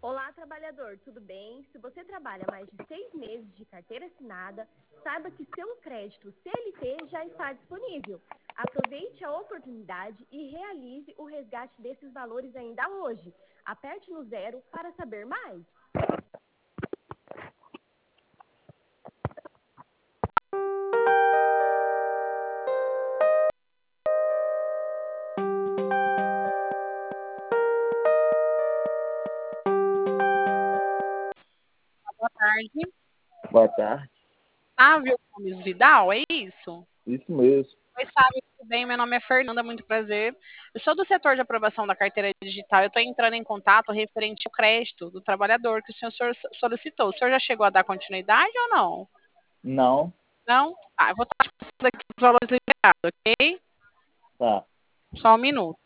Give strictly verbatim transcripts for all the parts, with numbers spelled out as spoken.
Olá, trabalhador, tudo bem? Se você trabalha mais de seis meses de carteira assinada, saiba que seu crédito C L T já está disponível. Aproveite a oportunidade e realize o resgate desses valores ainda hoje. Aperte no zero para saber mais. Boa tarde. Boa tarde. Sávio Gomes Vidal, é isso? Isso mesmo. Oi, Sávio, tudo bem? Meu nome é Fernanda, muito prazer. Eu sou do setor de aprovação da carteira digital. Eu estou entrando em contato referente ao crédito do trabalhador que o senhor solicitou. O senhor já chegou a dar continuidade ou não? Não. Não? Tá, eu vou estar passando aqui os valores liberados, ok? Tá. Só um minuto.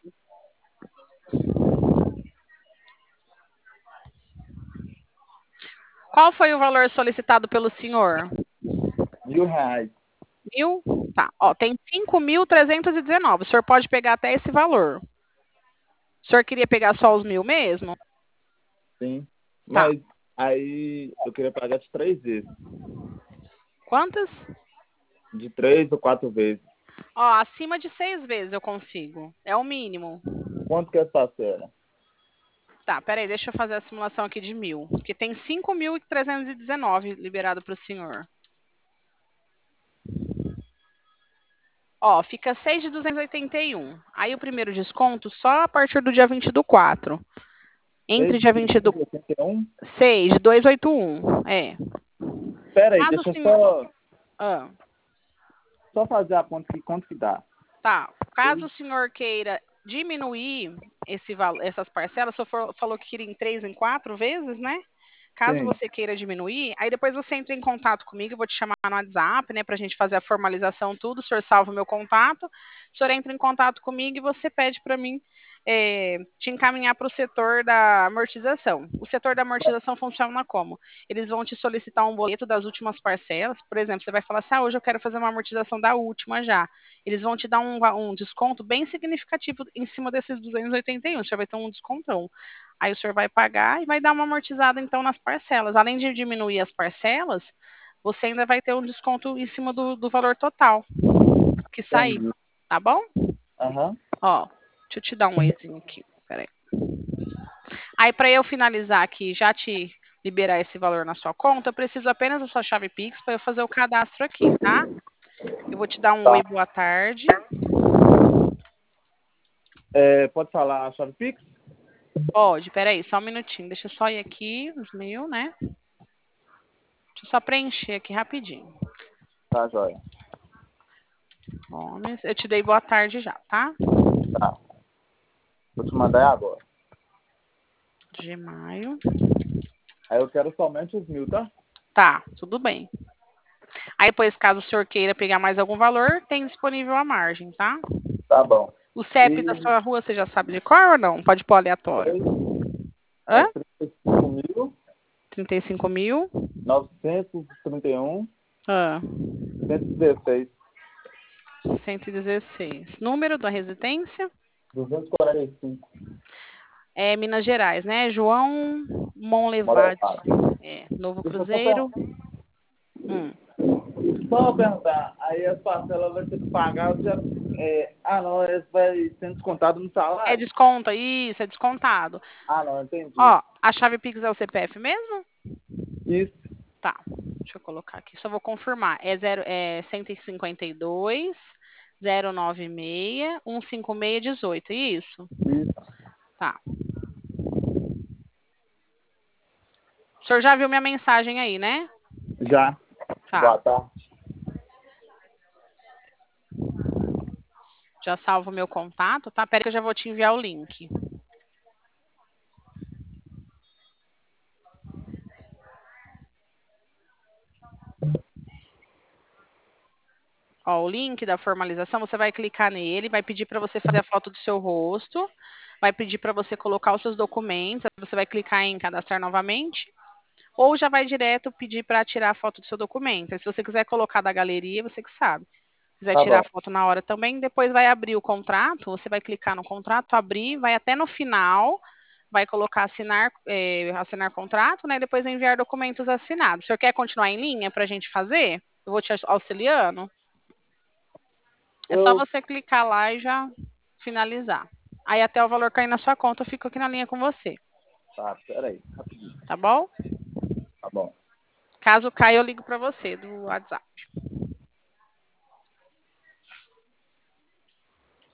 Qual foi o valor solicitado pelo senhor? Mil reais. Mil? Tá. Ó, tem cinco mil trezentos e dezenove. O senhor pode pegar até esse valor. O senhor queria pegar só os mil mesmo? Sim. Tá. Mas aí eu queria pagar de três vezes. Quantas? De três ou quatro vezes. Ó, acima de seis vezes eu consigo. É o mínimo. Quanto que é essa parcela? Tá, peraí, deixa eu fazer a simulação aqui de mil. Porque tem cinco mil trezentos e dezenove liberado para o senhor. Ó, fica seis de duzentos e oitenta e um. Aí o primeiro desconto só a partir do dia vinte do quatro. Entre seis dia de vinte do oitenta e um? seis de duzentos e oitenta e um. É. Pera aí, Caso o deixa eu senhor. só, Ah, só fazer a conta que quanto que dá. tá. Caso o senhor queira diminuir esse valor, essas parcelas, o senhor for- falou que queria em três, em quatro vezes, né? Caso Sim. você queira diminuir, aí depois você entra em contato comigo, eu vou te chamar no WhatsApp, né, pra gente fazer a formalização, tudo. O senhor salva o meu contato, o senhor entra em contato comigo e você pede para mim é, te encaminhar para o setor da amortização. O setor da amortização funciona como? Eles vão te solicitar um boleto das últimas parcelas, por exemplo, você vai falar assim, ah, hoje eu quero fazer uma amortização da última já. Eles vão te dar um, um desconto bem significativo em cima desses duzentos e oitenta e um, você vai ter um descontão. Aí o senhor vai pagar e vai dar uma amortizada então nas parcelas. Além de diminuir as parcelas, você ainda vai ter um desconto em cima do, do valor total que sair, Entendi. tá bom? Aham. Ó, deixa eu te dar um oizinho aqui, peraí. Aí para eu finalizar aqui, já te liberar esse valor na sua conta, eu preciso apenas da sua chave Pix para eu fazer o cadastro aqui, tá? Eu vou te dar um oi, Tá. boa tarde. É, pode falar a chave Pix? Pode, peraí, só um minutinho. Deixa eu só ir aqui, os mil, né? Deixa eu só preencher aqui rapidinho. Tá, joia. Gomes, eu te dei boa tarde já, tá? Tá. Vou te mandar agora. Gmail. Aí eu quero somente os mil, tá? Tá, tudo bem. Aí depois, caso o senhor queira pegar mais algum valor, tem disponível a margem, tá? Tá bom. O C E P da E sua rua você já sabe de cor ou não? Pode pôr aleatório. é Hã? trinta e cinco mil, trinta e cinco mil. novecentos e trinta e um, Ah, cento e dezesseis, cento e dezesseis. Número da residência? duzentos e quarenta e cinco. É Minas Gerais, né? João Moreira. Monlevade. É, Novo Deixa eu só, Cruzeiro. per... Hum. só perguntar, aí as parcelas vai ter que pagar, já... É... ah não, eles vai sendo descontado no É salário? desconto, isso, é descontado. Ah não, entendi. Ó, a chave Pix é o C P F mesmo? Isso, Tá, deixa eu colocar aqui, só vou confirmar. É, zero, é cento e cinquenta e dois, zero nove seis, cento e cinquenta e seis, dezoito, isso? isso. Tá. O senhor já viu minha mensagem aí, né? Já. Tá. Boa tarde. Já salvo o meu contato, tá? Pera que eu já vou te enviar o link. Ó, o link da formalização, você vai clicar nele, vai pedir para você fazer a foto do seu rosto, vai pedir para você colocar os seus documentos, aí você vai clicar em cadastrar novamente, ou já vai direto pedir para tirar a foto do seu documento. Aí, se você quiser colocar da galeria, você que sabe. Se quiser Tá tirar a bom. foto na hora também, depois vai abrir o contrato, você vai clicar no contrato, abrir, vai até no final, vai colocar assinar, é, assinar contrato, né? Depois enviar documentos assinados. O senhor quer continuar em linha para a gente fazer? Eu vou te auxiliando. É só Eu... você clicar lá e já finalizar. Aí até o valor cair na sua conta, eu fico aqui na linha com você. Tá, peraí, rapidinho. Tá bom? Tá bom. Caso caia, eu ligo para você do WhatsApp.